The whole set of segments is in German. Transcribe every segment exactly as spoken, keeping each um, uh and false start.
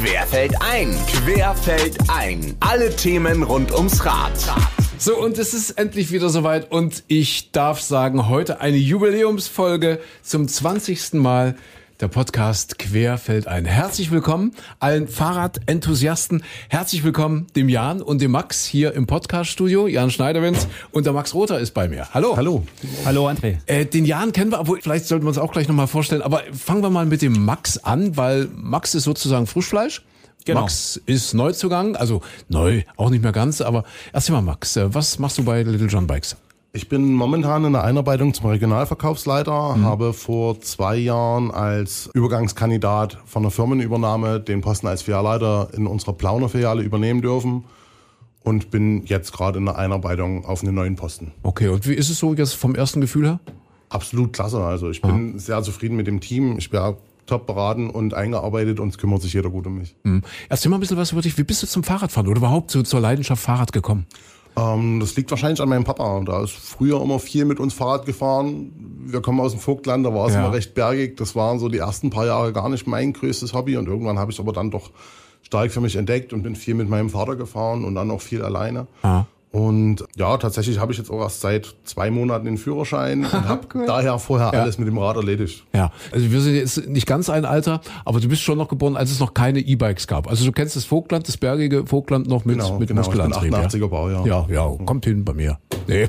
Querfeldein, Querfeldein. Alle Themen rund ums Rad. So, und es ist endlich wieder soweit und ich darf sagen, heute eine Jubiläumsfolge zum zwanzigsten Mal. Der Podcast Querfeldein. Herzlich willkommen allen Fahrradenthusiasten. Herzlich willkommen dem Jan und dem Max hier im Podcaststudio. Jan Schneiderwins und der Max Rother ist bei mir. Hallo. Hallo. Hallo, André. Äh, den Jan kennen wir, obwohl vielleicht sollten wir uns auch gleich nochmal vorstellen. Aber fangen wir mal mit dem Max an, weil Max ist sozusagen Frischfleisch. Genau. Max ist Neuzugang, also neu, auch nicht mehr ganz. Aber erst mal Max, was machst du bei Little John Bikes? Ich bin momentan in der Einarbeitung zum Regionalverkaufsleiter, mhm. habe vor zwei Jahren als Übergangskandidat von der Firmenübernahme den Posten als Filialleiter in unserer Plauner Filiale übernehmen dürfen und bin jetzt gerade in der Einarbeitung auf einen neuen Posten. Okay, und wie ist es so jetzt vom ersten Gefühl her? Absolut klasse, also ich bin ah. sehr zufrieden mit dem Team, ich bin top beraten und eingearbeitet und es kümmert sich jeder gut um mich. Mhm. Erzähl mal ein bisschen was über dich, wie bist du zum Fahrradfahren oder überhaupt so zur Leidenschaft Fahrrad gekommen? Ähm, das liegt wahrscheinlich an meinem Papa. Da ist früher immer viel mit uns Fahrrad gefahren. Wir kommen aus dem Vogtland, da war es ja. immer recht bergig. Das waren so die ersten paar Jahre gar nicht mein größtes Hobby. Und irgendwann habe ich es aber dann doch stark für mich entdeckt und bin viel mit meinem Vater gefahren und dann auch viel alleine. Ah. Und ja, tatsächlich habe ich jetzt auch erst seit zwei Monaten den Führerschein und habe cool. daher vorher ja. alles mit dem Rad erledigt. Ja, also wir sind jetzt nicht ganz ein Alter, aber du bist schon noch geboren, als es noch keine E-Bikes gab. Also du kennst das Vogtland, das bergige Vogtland noch mit, genau, mit genau. Muskelantrieb. Ich bin achtundachtziger Baujahr. Ja, ja, kommt hin bei mir. Nee.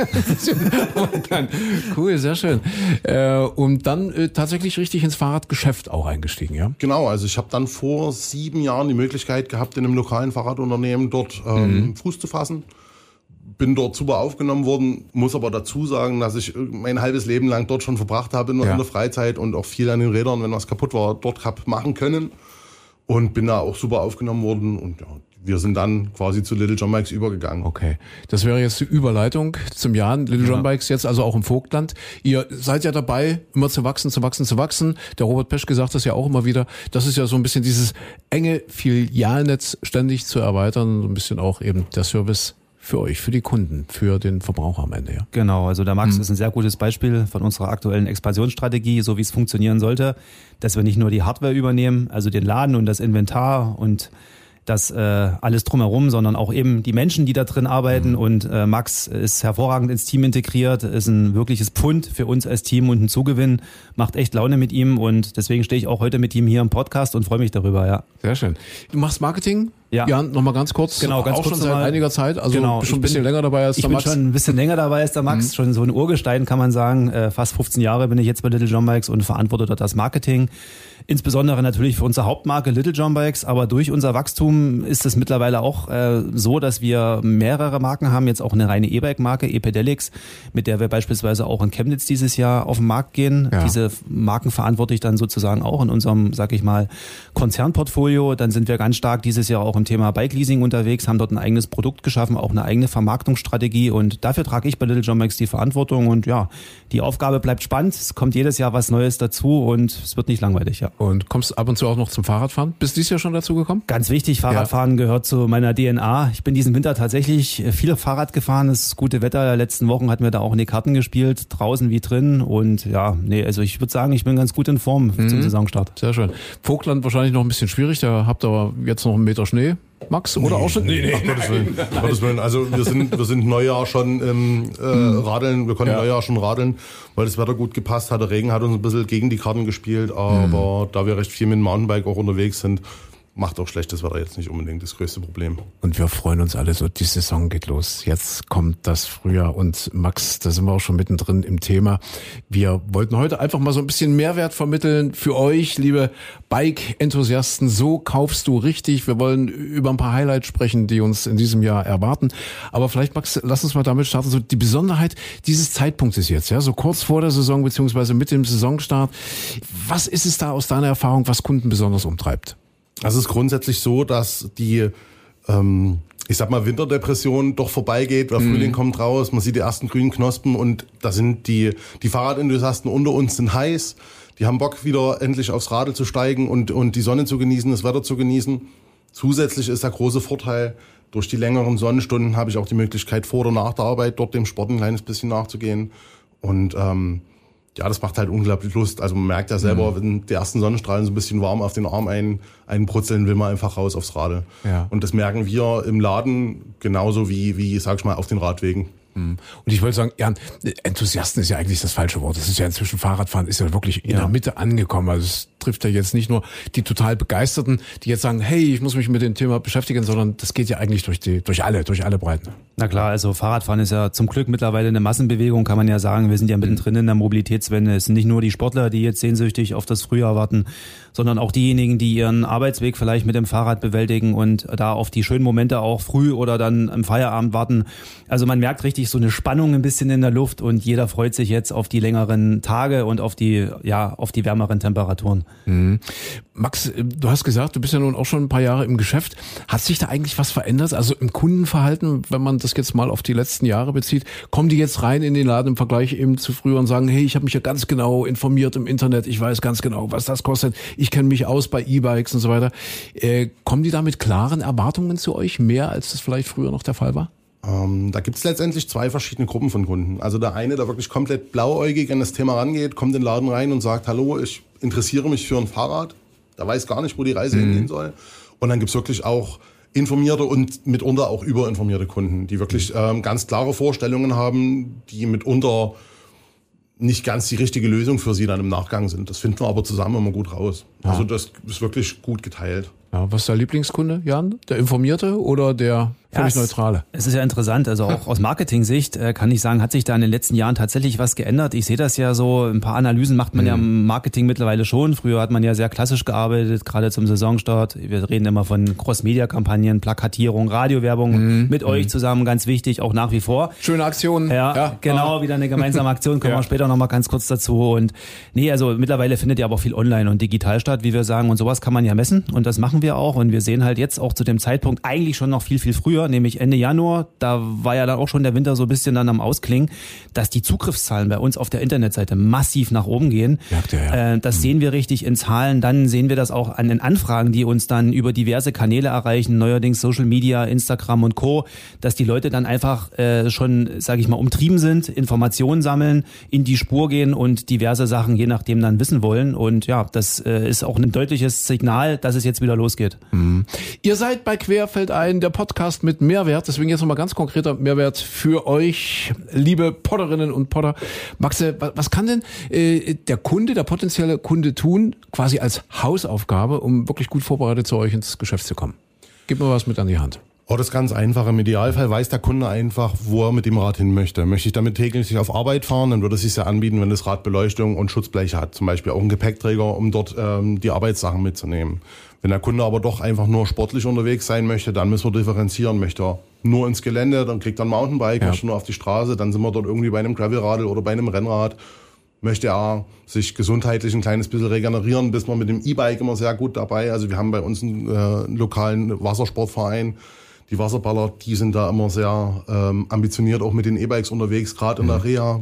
dann, cool, sehr schön. Äh, und dann äh, tatsächlich richtig ins Fahrradgeschäft auch eingestiegen, ja? Genau, also ich habe dann vor sieben Jahren die Möglichkeit gehabt, in einem lokalen Fahrradunternehmen dort ähm, mhm. Fuß zu fassen. Bin dort super aufgenommen worden, muss aber dazu sagen, dass ich mein halbes Leben lang dort schon verbracht habe in, ja. in der Freizeit und auch viel an den Rädern, wenn was kaputt war, dort hab machen können und bin da auch super aufgenommen worden und ja, wir sind dann quasi zu Little John Bikes übergegangen. Okay, das wäre jetzt die Überleitung zum Jan. Little John Bikes jetzt also auch im Vogtland. Ihr seid ja dabei, immer zu wachsen, zu wachsen, zu wachsen. Der Robert Peschke sagt das ja auch immer wieder. Das ist ja so ein bisschen dieses enge Filialnetz ständig zu erweitern, so ein bisschen auch eben der Service für euch, für die Kunden, für den Verbraucher am Ende, ja. Genau, also der Max mhm. ist ein sehr gutes Beispiel von unserer aktuellen Expansionsstrategie, so wie es funktionieren sollte, dass wir nicht nur die Hardware übernehmen, also den Laden und das Inventar und das äh, alles drumherum, sondern auch eben die Menschen, die da drin arbeiten. Mhm. Und äh, Max ist hervorragend ins Team integriert, ist ein wirkliches Pfund für uns als Team und ein Zugewinn, macht echt Laune mit ihm und deswegen stehe ich auch heute mit ihm hier im Podcast und freue mich darüber, ja. Sehr schön. Du machst Marketing? Ja. Jan, nochmal ganz kurz. Genau, ganz auch kurz schon seit mal, einiger Zeit, also genau, schon ein bisschen bin, länger dabei als der Max. Ich bin schon ein bisschen länger dabei als der Max, mhm. schon so ein Urgestein kann man sagen. Äh, fast fünfzehn Jahre bin ich jetzt bei Little John Bikes und verantworte dort das Marketing. Insbesondere natürlich für unsere Hauptmarke Little John Bikes, aber durch unser Wachstum ist es mittlerweile auch äh, so, dass wir mehrere Marken haben, jetzt auch eine reine E-Bike-Marke, E-Pedelecs, mit der wir beispielsweise auch in Chemnitz dieses Jahr auf den Markt gehen. Ja. Diese Marken verantworte ich dann sozusagen auch in unserem, sag ich mal, Konzernportfolio. Dann sind wir ganz stark dieses Jahr auch im Thema Bike-Leasing unterwegs, haben dort ein eigenes Produkt geschaffen, auch eine eigene Vermarktungsstrategie und dafür trage ich bei Little John Bikes die Verantwortung und ja, die Aufgabe bleibt spannend, es kommt jedes Jahr was Neues dazu und es wird nicht langweilig, ja. Und kommst ab und zu auch noch zum Fahrradfahren? Bist du dieses Jahr schon dazu gekommen? Ganz wichtig, Fahrradfahren ja. gehört zu meiner D N A. Ich bin diesen Winter tatsächlich viel Fahrrad gefahren, das gute Wetter der letzten Wochen hat mir da auch in die Karten gespielt, draußen wie drin und ja, nee, also ich würde sagen, ich bin ganz gut in Form mhm. zum Saisonstart. Sehr schön. Vogtland wahrscheinlich noch ein bisschen schwierig, da habt ihr aber jetzt noch einen Meter Schnee. Max, oder nee, auch schon? Nee, nee. Ach, Gottes Willen. Gottes Willen. Also wir sind, wir sind Neujahr schon ähm, äh, radeln, wir konnten ja. Neujahr schon radeln, weil das Wetter gut gepasst hat. Der Regen hat uns ein bisschen gegen die Karten gespielt, aber mhm. da wir recht viel mit dem Mountainbike auch unterwegs sind, macht auch schlechtes Wetter jetzt nicht unbedingt das größte Problem. Und wir freuen uns alle so, die Saison geht los. Jetzt kommt das Frühjahr und Max, da sind wir auch schon mittendrin im Thema. Wir wollten heute einfach mal so ein bisschen Mehrwert vermitteln für euch, liebe Bike-Enthusiasten. So kaufst du richtig. Wir wollen über ein paar Highlights sprechen, die uns in diesem Jahr erwarten. Aber vielleicht, Max, lass uns mal damit starten. So die Besonderheit dieses Zeitpunktes jetzt, ja, so kurz vor der Saison beziehungsweise mit dem Saisonstart. Was ist es da aus deiner Erfahrung, was Kunden besonders umtreibt? Also es ist grundsätzlich so, dass die, ähm, ich sag mal, Winterdepression doch vorbeigeht, weil Frühling mm. kommt raus, man sieht die ersten grünen Knospen und da sind die, die Fahrradenthusiasten unter uns sind heiß, die haben Bock wieder endlich aufs Radl zu steigen und, und die Sonne zu genießen, das Wetter zu genießen. Zusätzlich ist der große Vorteil, durch die längeren Sonnenstunden habe ich auch die Möglichkeit, vor oder nach der Arbeit dort dem Sport ein kleines bisschen nachzugehen und ähm, Ja, das macht halt unglaublich Lust. Also man merkt ja selber, mhm. wenn die ersten Sonnenstrahlen so ein bisschen warm auf den Arm ein, einbrutzeln, will man einfach raus aufs Radl. Ja. Und das merken wir im Laden genauso wie, wie, sag ich mal, auf den Radwegen. Und ich wollte sagen, Jan, Enthusiasten ist ja eigentlich das falsche Wort. Das ist ja inzwischen Fahrradfahren, ist ja wirklich in ja. der Mitte angekommen. Also es trifft ja jetzt nicht nur die total Begeisterten, die jetzt sagen, hey, ich muss mich mit dem Thema beschäftigen, sondern das geht ja eigentlich durch die, durch alle, durch alle Breiten. Na klar, also Fahrradfahren ist ja zum Glück mittlerweile eine Massenbewegung, kann man ja sagen. Wir sind ja mittendrin in der Mobilitätswende. Es sind nicht nur die Sportler, die jetzt sehnsüchtig auf das Frühjahr warten, sondern auch diejenigen, die ihren Arbeitsweg vielleicht mit dem Fahrrad bewältigen und da auf die schönen Momente auch früh oder dann im Feierabend warten. Also man merkt richtig so eine Spannung ein bisschen in der Luft und jeder freut sich jetzt auf die längeren Tage und auf die, ja, auf die wärmeren Temperaturen. Mhm. Max, du hast gesagt, du bist ja nun auch schon ein paar Jahre im Geschäft. Hat sich da eigentlich was verändert? Also im Kundenverhalten, wenn man das jetzt mal auf die letzten Jahre bezieht, kommen die jetzt rein in den Laden im Vergleich eben zu früher und sagen, hey, ich habe mich ja ganz genau informiert im Internet, ich weiß ganz genau, was das kostet, ich kenne mich aus bei E-Bikes und so weiter. Äh, kommen die da mit klaren Erwartungen zu euch, mehr als das vielleicht früher noch der Fall war? Ähm, da gibt es letztendlich zwei verschiedene Gruppen von Kunden. Also der eine, der wirklich komplett blauäugig an das Thema rangeht, kommt in den Laden rein und sagt, hallo, ich interessiere mich für ein Fahrrad. Der weiß gar nicht, wo die Reise mhm. hingehen soll. Und dann gibt es wirklich auch informierte und mitunter auch überinformierte Kunden, die wirklich ähm, ganz klare Vorstellungen haben, die mitunter nicht ganz die richtige Lösung für sie dann im Nachgang sind. Das finden wir aber zusammen immer gut raus. Ja. Also das ist wirklich gut geteilt. Ja, was ist der Lieblingskunde, Jan? Der Informierte oder der völlig ja, Neutrale? Es ist ja interessant, also auch aus Marketing-Sicht äh, kann ich sagen, hat sich da in den letzten Jahren tatsächlich was geändert. Ich sehe das ja so, ein paar Analysen macht man mhm. ja im Marketing mittlerweile schon. Früher hat man ja sehr klassisch gearbeitet, gerade zum Saisonstart. Wir reden immer von Cross-Media-Kampagnen, Plakatierung, Radiowerbung mhm. mit mhm. euch zusammen, ganz wichtig, auch nach wie vor. Schöne Aktionen. Ja, ja. genau, ah. wieder eine gemeinsame Aktion, kommen ja. wir später nochmal ganz kurz dazu. Und nee, also mittlerweile findet ja aber auch viel online und digital statt, wie wir sagen, und sowas kann man ja messen und das machen wir auch. Und wir sehen halt jetzt auch zu dem Zeitpunkt eigentlich schon noch viel, viel früher, nämlich Ende Januar, da war ja dann auch schon der Winter so ein bisschen dann am Ausklingen, dass die Zugriffszahlen bei uns auf der Internetseite massiv nach oben gehen. Ja, ja. Äh, das mhm. sehen wir richtig in Zahlen. Dann sehen wir das auch an den Anfragen, die uns dann über diverse Kanäle erreichen, neuerdings Social Media, Instagram und Co., dass die Leute dann einfach äh, schon, sage ich mal, umtrieben sind, Informationen sammeln, in die Spur gehen und diverse Sachen je nachdem dann wissen wollen. Und ja, das äh, ist auch ein deutliches Signal, dass es jetzt wieder losgeht. Mhm. Ihr seid bei Querfeldein, der Podcast mit Mehrwert. Deswegen jetzt nochmal ganz konkreter Mehrwert für euch, liebe Potterinnen und Potter. Maxe, was kann denn äh, der Kunde, der potenzielle Kunde tun, quasi als Hausaufgabe, um wirklich gut vorbereitet zu euch ins Geschäft zu kommen? Gib mir was mit an die Hand. Oh, das ist ganz einfach. Im Idealfall weiß der Kunde einfach, wo er mit dem Rad hin möchte. Möchte ich damit täglich auf Arbeit fahren, dann würde es sich ja anbieten, wenn das Rad Beleuchtung und Schutzbleche hat. Zum Beispiel auch einen Gepäckträger, um dort ähm, die Arbeitssachen mitzunehmen. Wenn der Kunde aber doch einfach nur sportlich unterwegs sein möchte, dann müssen wir differenzieren. Möchte er nur ins Gelände, dann kriegt er ein Mountainbike, ja. möchte nur auf die Straße, dann sind wir dort irgendwie bei einem Gravelradl oder bei einem Rennrad. Möchte er sich gesundheitlich ein kleines bisschen regenerieren, bist wir mit dem E-Bike immer sehr gut dabei. Also wir haben bei uns einen äh, lokalen Wassersportverein. Die Wasserballer, die sind da immer sehr ähm, ambitioniert, auch mit den E-Bikes unterwegs, gerade in mhm. der Reha.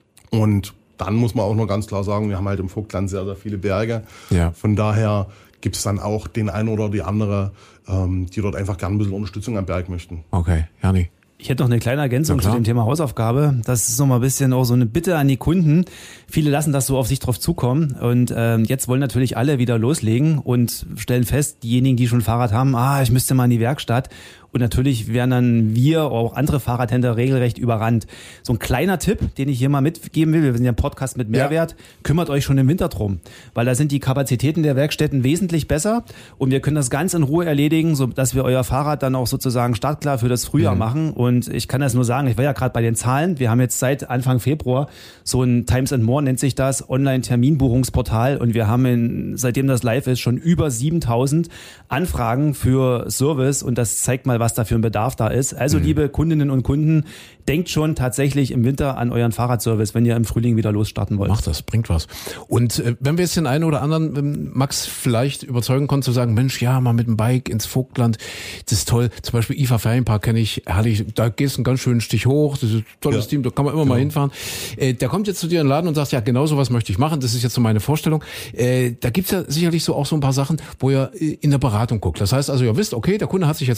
Und dann muss man auch noch ganz klar sagen, wir haben halt im Vogtland sehr, sehr viele Berge. Ja. Von daher gibt es dann auch den einen oder die andere, ähm, die dort einfach gerne ein bisschen Unterstützung am Berg möchten. Okay, Jani. Ich hätte noch eine kleine Ergänzung zu dem Thema Hausaufgabe. Das ist noch mal ein bisschen auch so eine Bitte an die Kunden. Viele lassen das so auf sich drauf zukommen und ähm, jetzt wollen natürlich alle wieder loslegen und stellen fest, diejenigen, die schon Fahrrad haben, ah, ich müsste mal in die Werkstatt. Und natürlich werden dann wir, auch andere Fahrradhändler, regelrecht überrannt. So ein kleiner Tipp, den ich hier mal mitgeben will, wir sind ja ein Podcast mit Mehrwert, ja. kümmert euch schon im Winter drum, weil da sind die Kapazitäten der Werkstätten wesentlich besser und wir können das ganz in Ruhe erledigen, so dass wir euer Fahrrad dann auch sozusagen startklar für das Frühjahr mhm. machen. Und ich kann das nur sagen, ich war ja gerade bei den Zahlen, wir haben jetzt seit Anfang Februar so ein Times and More, nennt sich das, Online-Terminbuchungsportal und wir haben, in, seitdem das live ist, schon über siebentausend Anfragen für Service und das zeigt mal, was da für ein Bedarf da ist. Also, mhm. liebe Kundinnen und Kunden, denkt schon tatsächlich im Winter an euren Fahrradservice, wenn ihr im Frühling wieder losstarten wollt. Macht das, bringt was. Und äh, wenn wir jetzt den einen oder anderen, ähm, Max, vielleicht überzeugen konnten zu sagen, Mensch, ja, mal mit dem Bike ins Vogtland, das ist toll. Zum Beispiel I F A Ferienpark kenne ich, herrlich, da gehst du einen ganz schönen Stich hoch, das ist ein tolles ja. Team, da kann man immer genau. mal hinfahren. Äh, der kommt jetzt zu dir in den Laden und sagt, ja, genau sowas möchte ich machen, das ist jetzt so meine Vorstellung. Äh, da gibt's ja sicherlich so auch so ein paar Sachen, wo ihr in der Beratung guckt. Das heißt also, ihr wisst, okay, der Kunde hat sich jetzt entschieden,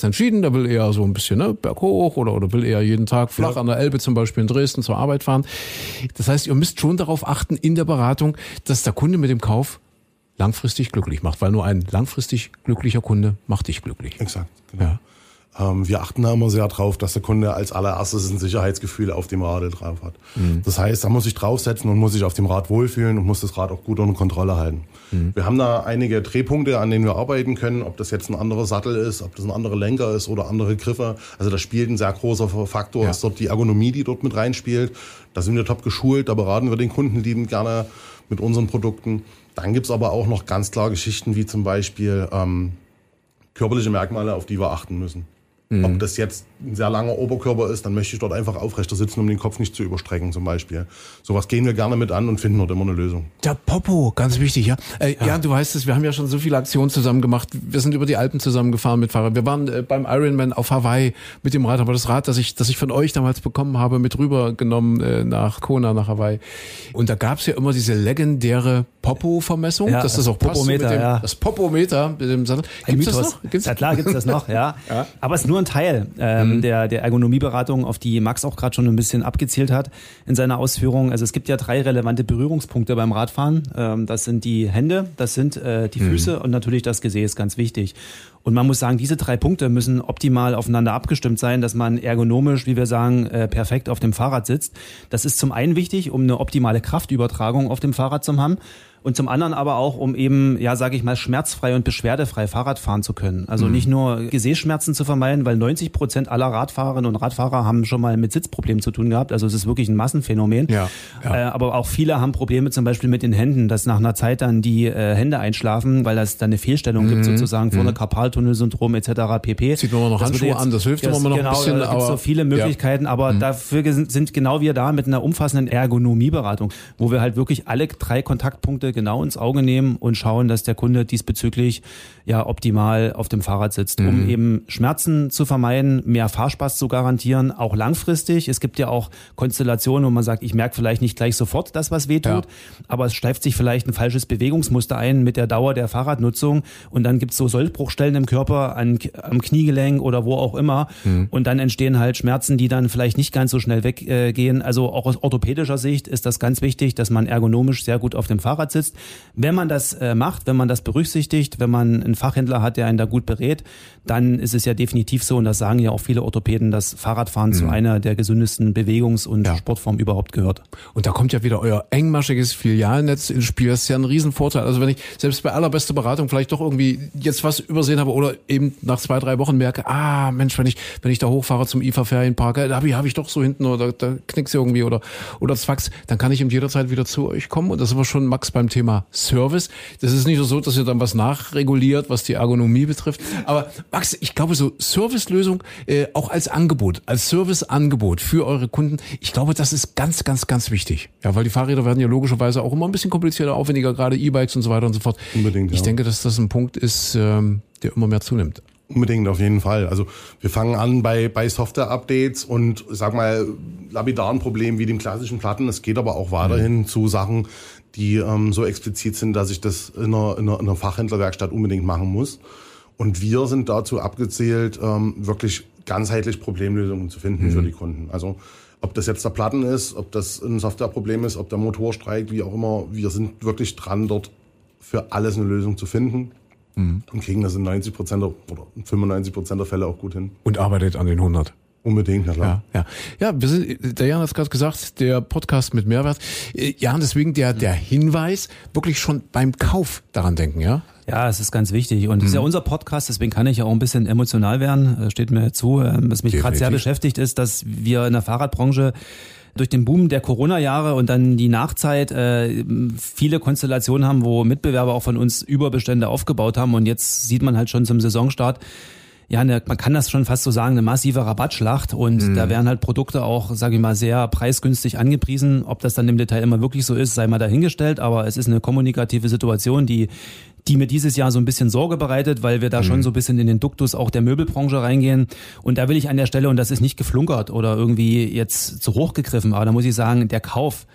der will eher so ein bisschen ne, berghoch oder, oder will eher jeden Tag flach ja. an der Elbe zum Beispiel in Dresden zur Arbeit fahren. Das heißt, ihr müsst schon darauf achten in der Beratung, dass der Kunde mit dem Kauf langfristig glücklich macht, weil nur ein langfristig glücklicher Kunde macht dich glücklich. Exakt, genau. Ja. Ähm, wir achten da immer sehr drauf, dass der Kunde als allererstes ein Sicherheitsgefühl auf dem Rad drauf hat. Mhm. Das heißt, er muss sich draufsetzen und muss sich auf dem Rad wohlfühlen und muss das Rad auch gut unter Kontrolle halten. Mhm. Wir haben da einige Drehpunkte, an denen wir arbeiten können, ob das jetzt ein anderer Sattel ist, ob das ein anderer Lenker ist oder andere Griffe. Also das spielt ein sehr großer Faktor, ja. ist dort die Ergonomie, die dort mit reinspielt. Da sind wir top geschult, da beraten wir den Kunden liebend gerne mit unseren Produkten. Dann gibt's aber auch noch ganz klar Geschichten wie zum Beispiel ähm, körperliche Merkmale, auf die wir achten müssen. Mhm. Ob das jetzt ein sehr langer Oberkörper ist, dann möchte ich dort einfach aufrechter sitzen, um den Kopf nicht zu überstrecken zum Beispiel. Sowas gehen wir gerne mit an und finden dort immer eine Lösung. Der Popo, ganz wichtig, ja. Äh, ja. Ja, du weißt es, wir haben ja schon so viele Aktionen zusammen gemacht. Wir sind über die Alpen zusammengefahren mit Fahrrad. Wir waren äh, beim Ironman auf Hawaii mit dem Rad, aber das Rad, das ich, das ich von euch damals bekommen habe, mit rübergenommen äh, nach Kona, nach Hawaii. Und da gab's ja immer diese legendäre Popo-Vermessung, ja, dass das auch passt. Popometer, so mit dem, ja. Das Popometer mit dem Sattel. Gibt's das noch? Gibt's? Ja klar, gibt's das noch, ja. ja. Aber es ist nur ein Teil ähm, mhm. der, der Ergonomieberatung, auf die Max auch gerade schon ein bisschen abgezielt hat in seiner Ausführung. Also es gibt ja drei relevante Berührungspunkte beim Radfahren. Ähm, das sind die Hände, das sind äh, die Füße mhm. und natürlich das Gesäß, ganz wichtig. Und man muss sagen, diese drei Punkte müssen optimal aufeinander abgestimmt sein, dass man ergonomisch, wie wir sagen, äh, perfekt auf dem Fahrrad sitzt. Das ist zum einen wichtig, um eine optimale Kraftübertragung auf dem Fahrrad zu haben. Und zum anderen aber auch, um eben, ja, sage ich mal, schmerzfrei und beschwerdefrei Fahrrad fahren zu können. Also mhm. nicht nur Gesäßschmerzen zu vermeiden, weil neunzig Prozent aller Radfahrerinnen und Radfahrer haben schon mal mit Sitzproblemen zu tun gehabt. Also es ist wirklich ein Massenphänomen. Ja, ja. Äh, aber auch viele haben Probleme zum Beispiel mit den Händen, dass nach einer Zeit dann die äh, Hände einschlafen, weil es dann eine Fehlstellung mhm. gibt, sozusagen vorne mhm. Karpaltunnelsyndrom et cetera pp. Zieht man noch Handschuhe jetzt, an, das hilft immer noch genau, ein bisschen. Genau, da gibt es so viele Möglichkeiten, ja. aber mhm. dafür sind genau wir da mit einer umfassenden Ergonomieberatung, wo wir halt wirklich alle drei Kontaktpunkte genau ins Auge nehmen und schauen, dass der Kunde diesbezüglich ja optimal auf dem Fahrrad sitzt, um mhm. eben Schmerzen zu vermeiden, mehr Fahrspaß zu garantieren, auch langfristig. Es gibt ja auch Konstellationen, wo man sagt, ich merke vielleicht nicht gleich sofort das, was weh tut, ja. aber es schleift sich vielleicht ein falsches Bewegungsmuster ein mit der Dauer der Fahrradnutzung und dann gibt es so Sollbruchstellen im Körper, an, am Kniegelenk oder wo auch immer mhm. und dann entstehen halt Schmerzen, die dann vielleicht nicht ganz so schnell weggehen. Also auch aus orthopädischer Sicht ist das ganz wichtig, dass man ergonomisch sehr gut auf dem Fahrrad sitzt. Wenn man das äh, macht, wenn man das berücksichtigt, wenn man einen Fachhändler hat, der einen da gut berät, dann ist es ja definitiv so, und das sagen ja auch viele Orthopäden, dass Fahrradfahren mhm. zu einer der gesündesten Bewegungs- und ja. Sportformen überhaupt gehört. Und da kommt ja wieder euer engmaschiges Filialnetz ins Spiel. Das ist ja ein Riesenvorteil. Also wenn ich selbst bei allerbester Beratung vielleicht doch irgendwie jetzt was übersehen habe oder eben nach zwei, drei Wochen merke, ah Mensch, wenn ich wenn ich da hochfahre zum I F A-Ferienpark, da habe ich, hab ich doch so hinten oder da knickt's irgendwie oder oder zwacks, dann kann ich eben jederzeit wieder zu euch kommen. Und das ist aber schon, Max, beim Thema Service. Das ist nicht nur so, dass ihr dann was nachreguliert, was die Ergonomie betrifft. Aber Max, ich glaube, so Servicelösung äh, auch als Angebot, als Serviceangebot für eure Kunden, ich glaube, das ist ganz, ganz, ganz wichtig. Ja, weil die Fahrräder werden ja logischerweise auch immer ein bisschen komplizierter, aufwendiger, gerade E-Bikes und so weiter und so fort. Unbedingt, ja. Ich denke, dass das ein Punkt ist, ähm, der immer mehr zunimmt. Unbedingt, auf jeden Fall. Also wir fangen an bei bei Software-Updates und, sag mal, lapidaren Problemen wie dem klassischen Platten. Es geht aber auch weiterhin mhm. zu Sachen, die ähm, so explizit sind, dass ich das in einer, in einer, in einer Fachhändlerwerkstatt unbedingt machen muss. Und wir sind dazu abgezählt, ähm, wirklich ganzheitlich Problemlösungen zu finden mhm. für die Kunden. Also ob das jetzt der Platten ist, ob das ein Softwareproblem ist, ob der Motor streikt, wie auch immer. Wir sind wirklich dran, dort für alles eine Lösung zu finden. Mhm. Und kriegen das in neunzig Prozent oder fünfundneunzig Prozent der Fälle auch gut hin. Und arbeitet an den hundert. Unbedingt, na klar. Ja, ja. ja, wir sind, der Jan hat es gerade gesagt, der Podcast mit Mehrwert. Ja, deswegen der, der Hinweis, wirklich schon beim Kauf daran denken, ja? Ja, es ist ganz wichtig. Und es mhm. ist ja unser Podcast, deswegen kann ich ja auch ein bisschen emotional werden, steht mir zu. Was mich gerade sehr beschäftigt ist, dass wir in der Fahrradbranche durch den Boom der Corona-Jahre und dann die Nachzeit äh, viele Konstellationen haben, wo Mitbewerber auch von uns Überbestände aufgebaut haben. Und jetzt sieht man halt schon zum Saisonstart, ja, eine, man kann das schon fast so sagen, eine massive Rabattschlacht. Und mhm. da werden halt Produkte auch, sage ich mal, sehr preisgünstig angepriesen. Ob das dann im Detail immer wirklich so ist, sei mal dahingestellt. Aber es ist eine kommunikative Situation, die die mir dieses Jahr so ein bisschen Sorge bereitet, weil wir da mhm. schon so ein bisschen in den Duktus auch der Möbelbranche reingehen. Und da will ich an der Stelle, und das ist nicht geflunkert oder irgendwie jetzt zu hoch gegriffen, aber da muss ich sagen, der Kauf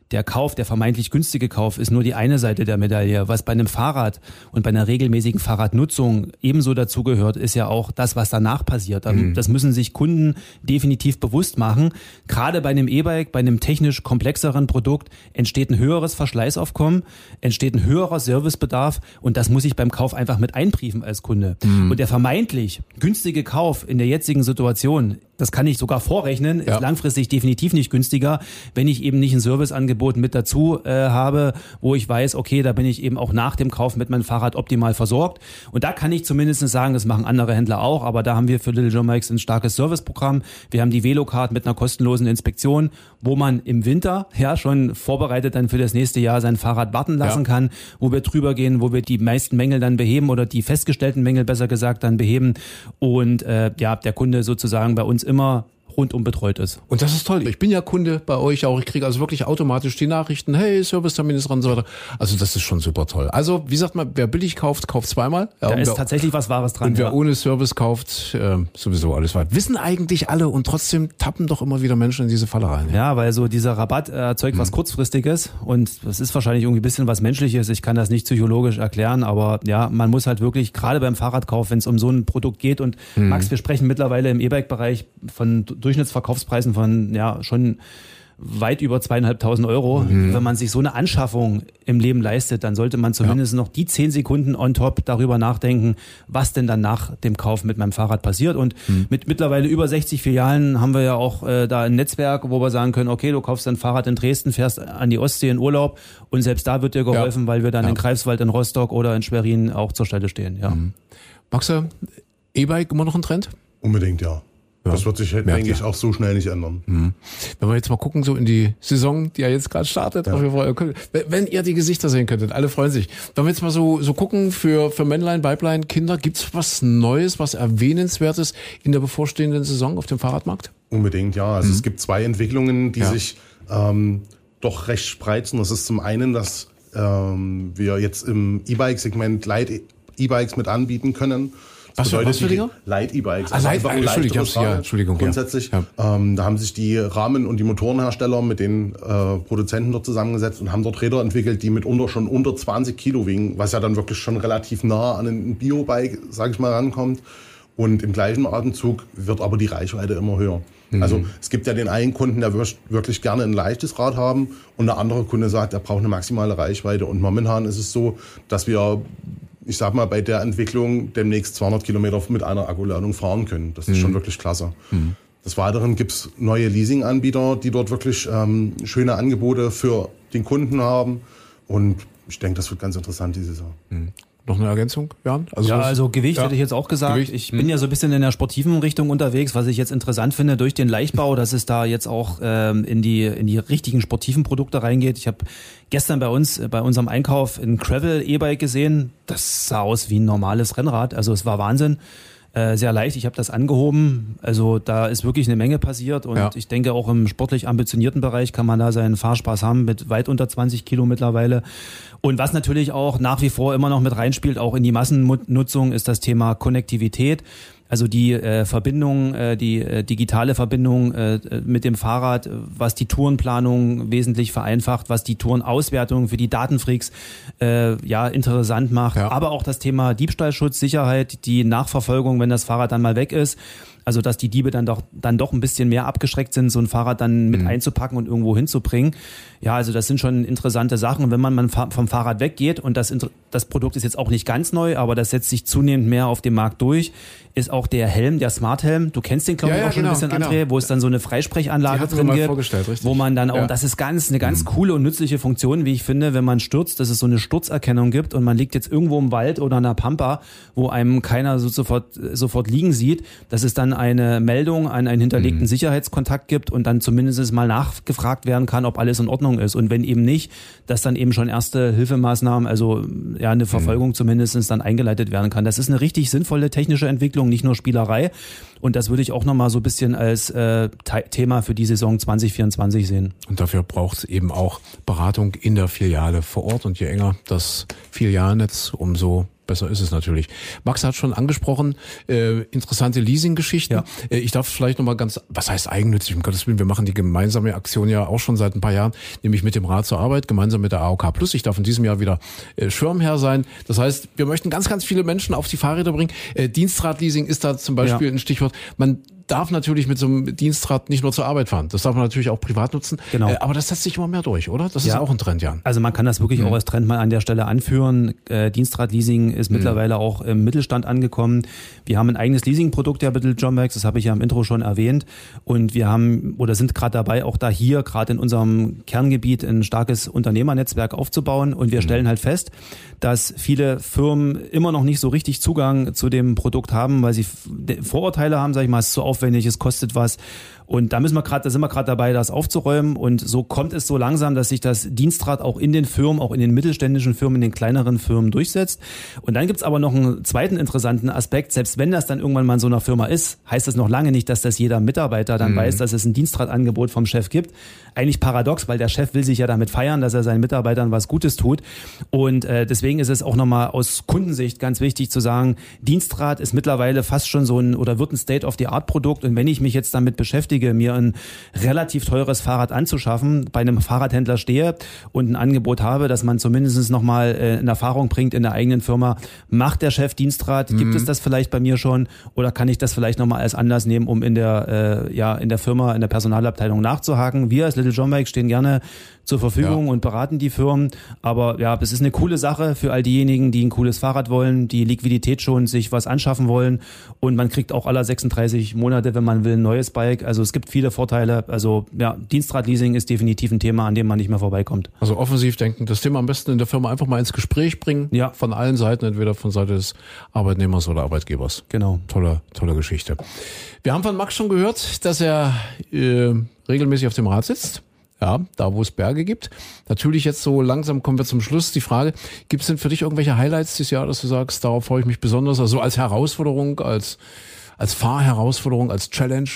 Der Kauf, der vermeintlich günstige Kauf ist nur die eine Seite der Medaille. Was bei einem Fahrrad und bei einer regelmäßigen Fahrradnutzung ebenso dazugehört, ist ja auch das, was danach passiert. Mhm. Das müssen sich Kunden definitiv bewusst machen. Gerade bei einem E-Bike, bei einem technisch komplexeren Produkt entsteht ein höheres Verschleißaufkommen, entsteht ein höherer Servicebedarf und das muss ich beim Kauf einfach mit einbriefen als Kunde. Mhm. Und der vermeintlich günstige Kauf in der jetzigen Situation, das kann ich sogar vorrechnen, ja. ist langfristig definitiv nicht günstiger, wenn ich eben nicht ein Serviceangebot mit dazu äh, habe, wo ich weiß, okay, da bin ich eben auch nach dem Kauf mit meinem Fahrrad optimal versorgt. Und da kann ich zumindest sagen, das machen andere Händler auch, aber da haben wir für Little John Bikes ein starkes Serviceprogramm. Wir haben die Velocard mit einer kostenlosen Inspektion, wo man im Winter ja schon vorbereitet dann für das nächste Jahr sein Fahrrad warten lassen ja. kann, wo wir drüber gehen, wo wir die meisten Mängel dann beheben oder die festgestellten Mängel besser gesagt dann beheben und äh, ja, der Kunde sozusagen bei uns immer rundum betreut ist. Und das ist toll. Ich bin ja Kunde bei euch auch. Ich kriege also wirklich automatisch die Nachrichten, hey, Servicetermin ist dran und so weiter. Also das ist schon super toll. Also wie sagt man, wer billig kauft, kauft zweimal. Da ja, ist wer, tatsächlich was Wahres dran. Und wer ja. ohne Service kauft, äh, sowieso alles weit. Wissen eigentlich alle und trotzdem tappen doch immer wieder Menschen in diese Falle rein. Ja, ja weil so dieser Rabatt erzeugt hm. was Kurzfristiges und das ist wahrscheinlich irgendwie ein bisschen was Menschliches. Ich kann das nicht psychologisch erklären, aber ja, man muss halt wirklich, gerade beim Fahrradkauf, wenn es um so ein Produkt geht und hm. Max, wir sprechen mittlerweile im E-Bike-Bereich von Durchschnittsverkaufspreisen von ja schon weit über zweieinhalbtausend Euro. Mhm. Wenn man sich so eine Anschaffung im Leben leistet, dann sollte man zumindest ja. noch die zehn Sekunden on top darüber nachdenken, was denn dann nach dem Kauf mit meinem Fahrrad passiert. Und mhm. mit mittlerweile über sechzig Filialen haben wir ja auch äh, da ein Netzwerk, wo wir sagen können, okay, du kaufst dein Fahrrad in Dresden, fährst an die Ostsee in Urlaub und selbst da wird dir geholfen, ja. weil wir dann ja. in Greifswald, in Rostock oder in Schwerin auch zur Stelle stehen. Ja. Mhm. Maxe, E-Bike immer noch ein Trend? Unbedingt, ja. Ja, das wird sich, denke ja. ich, auch so schnell nicht ändern. Mhm. Wenn wir jetzt mal gucken, so in die Saison, die ja jetzt gerade startet, ja. wenn ihr die Gesichter sehen könntet, alle freuen sich. Wenn wir jetzt mal so so gucken, für für Männlein, Weiblein, Kinder, gibt's was Neues, was Erwähnenswertes in der bevorstehenden Saison auf dem Fahrradmarkt? Unbedingt, ja. Also mhm. es gibt zwei Entwicklungen, die ja. sich ähm, doch recht spreizen. Das ist zum einen, dass ähm, wir jetzt im E-Bike-Segment Light-E-Bikes mit anbieten können. Das was bedeutet die Light-E-Bikes. Ah, Light, also Entschuldigung, ja, Entschuldigung. Grundsätzlich, ja. ähm, da haben sich die Rahmen- und die Motorenhersteller mit den äh, Produzenten dort zusammengesetzt und haben dort Räder entwickelt, die mitunter schon unter zwanzig Kilo wiegen, was ja dann wirklich schon relativ nah an ein Bio-Bike, sag ich mal, rankommt. Und im gleichen Atemzug wird aber die Reichweite immer höher. Mhm. Also es gibt ja den einen Kunden, der wirklich gerne ein leichtes Rad haben und der andere Kunde sagt, er braucht eine maximale Reichweite. Und momentan ist es so, dass wir ich sag mal, bei der Entwicklung demnächst zweihundert Kilometer mit einer Akkuladung fahren können. Das ist mhm. schon wirklich klasse. Mhm. Des Weiteren gibt's neue Leasing-Anbieter, die dort wirklich ähm, schöne Angebote für den Kunden haben. Und ich denke, das wird ganz interessant diese Saison. Mhm. Noch eine Ergänzung, Jan? Also ja, also Gewicht ja. hätte ich jetzt auch gesagt. Gewicht. Ich hm. bin ja so ein bisschen in der sportiven Richtung unterwegs, was ich jetzt interessant finde durch den Leichtbau, dass es da jetzt auch ähm, in die in die richtigen sportiven Produkte reingeht. Ich habe gestern bei uns bei unserem Einkauf ein Gravel E-Bike gesehen. Das sah aus wie ein normales Rennrad. Also es war Wahnsinn. Äh, sehr leicht. Ich habe das angehoben. Also da ist wirklich eine Menge passiert und ja. ich denke auch im sportlich ambitionierten Bereich kann man da seinen Fahrspaß haben mit weit unter zwanzig Kilo mittlerweile. Und was natürlich auch nach wie vor immer noch mit reinspielt, auch in die Massennutzung, ist das Thema Konnektivität. Also die äh, Verbindung, äh, die äh, digitale Verbindung äh, mit dem Fahrrad, was die Tourenplanung wesentlich vereinfacht, was die Tourenauswertung für die Datenfreaks äh, ja interessant macht, ja. aber auch das Thema Diebstahlschutz, Sicherheit, die Nachverfolgung, wenn das Fahrrad dann mal weg ist. Also dass die Diebe dann doch dann doch ein bisschen mehr abgeschreckt sind, so ein Fahrrad dann mit mhm. einzupacken und irgendwo hinzubringen. Ja, also das sind schon interessante Sachen. Und wenn man, man vom Fahrrad weggeht und das, das Produkt ist jetzt auch nicht ganz neu, aber das setzt sich zunehmend mehr auf dem Markt durch, ist auch der Helm, der Smart Helm. Du kennst den, glaube ich, ja, ja, auch schon genau, ein bisschen, genau. André, wo es dann so eine Freisprechanlage drin gibt, wo man dann auch, ja. das ist ganz eine ganz mhm. coole und nützliche Funktion, wie ich finde, wenn man stürzt, dass es so eine Sturzerkennung gibt und man liegt jetzt irgendwo im Wald oder in der Pampa, wo einem keiner so sofort, sofort liegen sieht, dass es dann eine Meldung an einen hinterlegten mhm. Sicherheitskontakt gibt und dann zumindest mal nachgefragt werden kann, ob alles in Ordnung ist. Und wenn eben nicht, dass dann eben schon erste Hilfemaßnahmen, also ja eine Verfolgung mhm. zumindest dann eingeleitet werden kann. Das ist eine richtig sinnvolle technische Entwicklung, nicht nur Spielerei. Und das würde ich auch nochmal so ein bisschen als äh, Thema für die Saison zwanzig vierundzwanzig sehen. Und dafür braucht es eben auch Beratung in der Filiale vor Ort. Und je enger das Filialnetz, umso besser ist es natürlich. Max hat schon angesprochen, äh, interessante Leasing-Geschichten. Ja. Äh, ich darf vielleicht nochmal ganz, was heißt eigennützig, um Gottes Willen, wir machen die gemeinsame Aktion ja auch schon seit ein paar Jahren, nämlich mit dem Rat zur Arbeit, gemeinsam mit der A O K Plus. Ich darf in diesem Jahr wieder äh, Schirmherr sein. Das heißt, wir möchten ganz, ganz viele Menschen auf die Fahrräder bringen. Äh, Dienstradleasing ist da zum Beispiel ja. ein Stichwort. Man darf natürlich mit so einem Dienstrad nicht nur zur Arbeit fahren. Das darf man natürlich auch privat nutzen. Genau. Äh, aber das setzt sich immer mehr durch, oder? Das ja. ist auch ein Trend, Jan. Also man kann das wirklich mhm. auch als Trend mal an der Stelle anführen. Äh, Dienstradleasing ist mhm. mittlerweile auch im Mittelstand angekommen. Wir haben ein eigenes Leasingprodukt der Little John Bikes, das habe ich ja im Intro schon erwähnt. Und wir haben oder sind gerade dabei, auch da hier gerade in unserem Kerngebiet ein starkes Unternehmernetzwerk aufzubauen. Und wir mhm. stellen halt fest, dass viele Firmen immer noch nicht so richtig Zugang zu dem Produkt haben, weil sie Vorurteile haben, sag ich mal, es ist zu aufwendig, es kostet was. Und da müssen wir gerade, da sind wir gerade dabei, das aufzuräumen. Und so kommt es so langsam, dass sich das Dienstrad auch in den Firmen, auch in den mittelständischen Firmen, in den kleineren Firmen durchsetzt. Und dann gibt's aber noch einen zweiten interessanten Aspekt. Selbst wenn das dann irgendwann mal in so einer Firma ist, heißt das noch lange nicht, dass das jeder Mitarbeiter dann mhm. weiß, dass es ein Dienstradangebot vom Chef gibt. Eigentlich paradox, weil der Chef will sich ja damit feiern, dass er seinen Mitarbeitern was Gutes tut. Und äh, deswegen ist es auch nochmal aus Kundensicht ganz wichtig zu sagen, Dienstrad ist mittlerweile fast schon so ein oder wird ein State-of-the-Art-Produkt. Und wenn ich mich jetzt damit beschäftige, mir ein relativ teures Fahrrad anzuschaffen, bei einem Fahrradhändler stehe und ein Angebot habe, dass man zumindest nochmal äh, in Erfahrung bringt in der eigenen Firma, macht der Chef Dienstrad, mhm. gibt es das vielleicht bei mir schon oder kann ich das vielleicht nochmal als Anlass nehmen, um in der äh, ja in der Firma, in der Personalabteilung nachzuhaken. Wir als Little John Bike stehen gerne zur Verfügung ja. und beraten die Firmen, aber ja, es ist eine coole Sache für all diejenigen, die ein cooles Fahrrad wollen, die Liquidität schon sich was anschaffen wollen und man kriegt auch alle sechsunddreißig Monate, wenn man will, ein neues Bike. Also es gibt viele Vorteile. Also ja, Dienstradleasing ist definitiv ein Thema, an dem man nicht mehr vorbeikommt. Also offensiv denken, das Thema am besten in der Firma einfach mal ins Gespräch bringen. Ja. Von allen Seiten, entweder von Seite des Arbeitnehmers oder Arbeitgebers. Genau. Tolle, tolle Geschichte. Wir haben von Max schon gehört, dass er äh, regelmäßig auf dem Rad sitzt. Ja, da wo es Berge gibt. Natürlich jetzt so langsam kommen wir zum Schluss. Die Frage, gibt es denn für dich irgendwelche Highlights dieses Jahr, dass du sagst, darauf freue ich mich besonders? Also als Herausforderung, als, als Fahrherausforderung, als Challenge?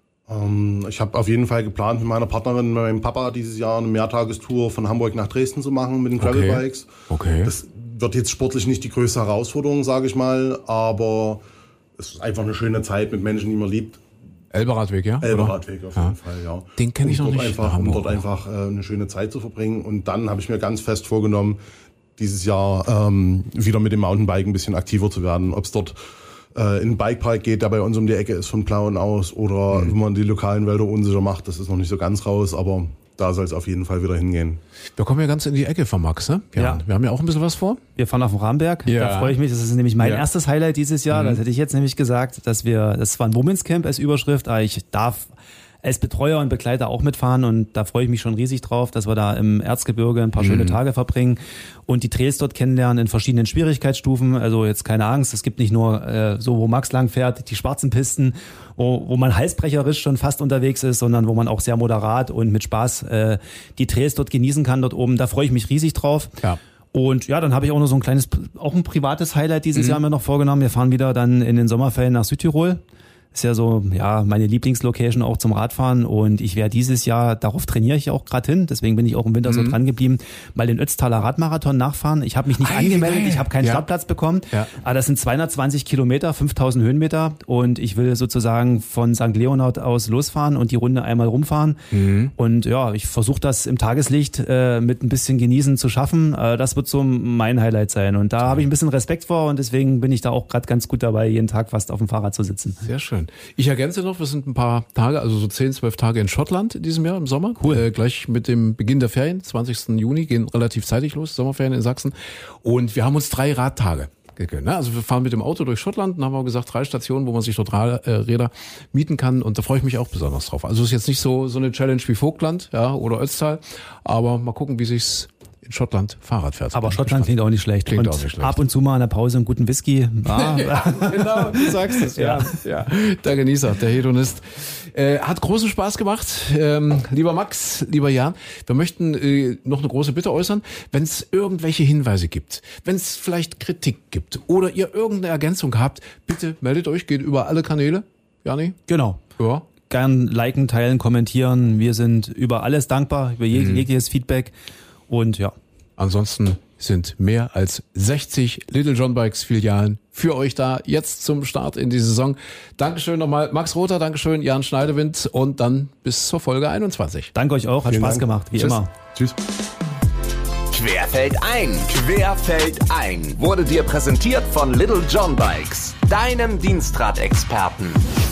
Ähm, ich habe auf jeden Fall geplant, mit meiner Partnerin, mit meinem Papa dieses Jahr eine Mehrtagestour von Hamburg nach Dresden zu machen mit den Gravelbikes. Okay. okay. Das wird jetzt sportlich nicht die größte Herausforderung, sage ich mal, aber es ist einfach eine schöne Zeit mit Menschen, die man liebt. Elberadweg, ja? Elberadweg auf jeden ja. Fall, ja. Den kenne ich um noch nicht. Einfach, um dort einfach äh, eine schöne Zeit zu verbringen. Und dann habe ich mir ganz fest vorgenommen, dieses Jahr ähm, wieder mit dem Mountainbike ein bisschen aktiver zu werden. Ob es dort äh, in den Bikepark geht, der bei uns um die Ecke ist von Plauen aus, oder mhm. wenn man die lokalen Wälder unsicher macht, das ist noch nicht so ganz raus, aber da soll es auf jeden Fall wieder hingehen. Wir kommen ja ganz in die Ecke von Max, ne? Ja. ja. Wir haben ja auch ein bisschen was vor. Wir fahren auf den Rahmenberg. Ja. Da freue ich mich. Das ist nämlich mein ja. erstes Highlight dieses Jahr. Mhm. Das hätte ich jetzt nämlich gesagt, dass wir, das war ein Women's Camp als Überschrift, aber ich darf als Betreuer und Begleiter auch mitfahren und da freue ich mich schon riesig drauf, dass wir da im Erzgebirge ein paar mhm. schöne Tage verbringen und die Trails dort kennenlernen in verschiedenen Schwierigkeitsstufen. Also jetzt keine Angst, es gibt nicht nur äh, so, wo Max lang fährt, die schwarzen Pisten, wo, wo man halsbrecherisch schon fast unterwegs ist, sondern wo man auch sehr moderat und mit Spaß äh, die Trails dort genießen kann dort oben. Da freue ich mich riesig drauf. Ja. Und ja, dann habe ich auch noch so ein kleines, auch ein privates Highlight dieses mhm. Jahr mir noch vorgenommen. Wir fahren wieder dann in den Sommerferien nach Südtirol. Ist ja so, ja, meine Lieblingslocation auch zum Radfahren und ich werde dieses Jahr, darauf trainiere ich auch gerade hin, deswegen bin ich auch im Winter mhm. so dran geblieben, mal den Ötztaler Radmarathon nachfahren. Ich habe mich nicht Ei, angemeldet, geil. ich habe keinen ja. Startplatz bekommen, ja. aber das sind zweihundertzwanzig Kilometer, fünftausend Höhenmeter und ich will sozusagen von Sankt Leonhard aus losfahren und die Runde einmal rumfahren mhm. und ja, ich versuche das im Tageslicht äh, mit ein bisschen Genießen zu schaffen. Äh, das wird so mein Highlight sein und da habe ich ein bisschen Respekt vor und deswegen bin ich da auch gerade ganz gut dabei, jeden Tag fast auf dem Fahrrad zu sitzen. Sehr schön. Ich ergänze noch, wir sind ein paar Tage, also so zehn, zwölf Tage in Schottland in diesem Jahr im Sommer. Cool. Äh, gleich mit dem Beginn der Ferien, zwanzigsten Juni, gehen relativ zeitig los, Sommerferien in Sachsen. Und wir haben uns drei Radtage gegönnt. Also wir fahren mit dem Auto durch Schottland und haben wir gesagt, drei Stationen, wo man sich dort Räder mieten kann. Und da freue ich mich auch besonders drauf. Also es ist jetzt nicht so so eine Challenge wie Vogtland, ja, oder Ötztal, aber mal gucken, wie sich's in Schottland Fahrrad fährt. Aber Schottland klingt auch nicht schlecht. Klingt und auch nicht schlecht. Ab und zu mal an der Pause einen guten Whisky. Ah. Ja, genau, du sagst es. Ja, ja. Der Genießer, der Hedonist. Äh, hat großen Spaß gemacht. Ähm, lieber Max, lieber Jan, wir möchten äh, noch eine große Bitte äußern. Wenn es irgendwelche Hinweise gibt, wenn es vielleicht Kritik gibt oder ihr irgendeine Ergänzung habt, bitte meldet euch, geht über alle Kanäle. Jani? Genau. Ja. Gern liken, teilen, kommentieren. Wir sind über alles dankbar, über jeg- mhm. jegliches Feedback. Und ja. Ansonsten sind mehr als sechzig Little John Bikes Filialen für euch da, jetzt zum Start in die Saison. Dankeschön nochmal Max Rother, Dankeschön Jan Schneidewind und dann bis zur Folge einundzwanzig. Danke euch auch, hat Vielen Spaß Dank. gemacht, wie Tschüss. immer. Tschüss. Querfeld ein, Querfeld ein wurde dir präsentiert von Little John Bikes, deinem Dienstradexperten.